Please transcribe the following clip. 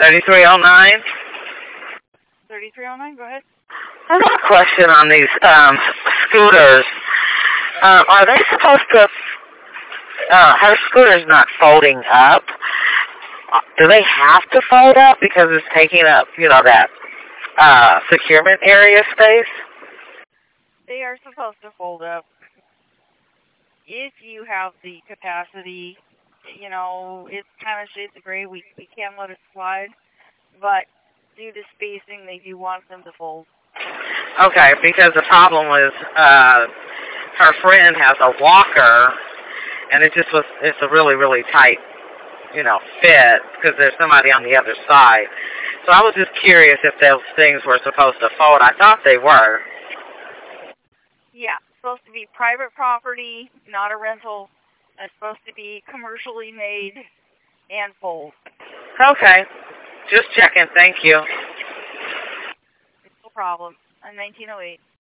3309? 3309, go ahead. I have a question on these scooters. Are they supposed to, her scooter's not folding up. Do they have to fold up because it's taking up, that securement area space? They are supposed to fold up. If you have the capacity, it's kind of shades of gray. We can't let it slide. But due to spacing, they do want them to fold. Okay, because the problem was her friend has a walker, and it's a really, really tight, fit because there's somebody on the other side. So I was just curious if those things were supposed to fold. I thought they were. Yeah, it's supposed to be private property, not a rental. It's supposed to be commercially made and fold. Okay. Just checking. Thank you. No problem. I'm 1908.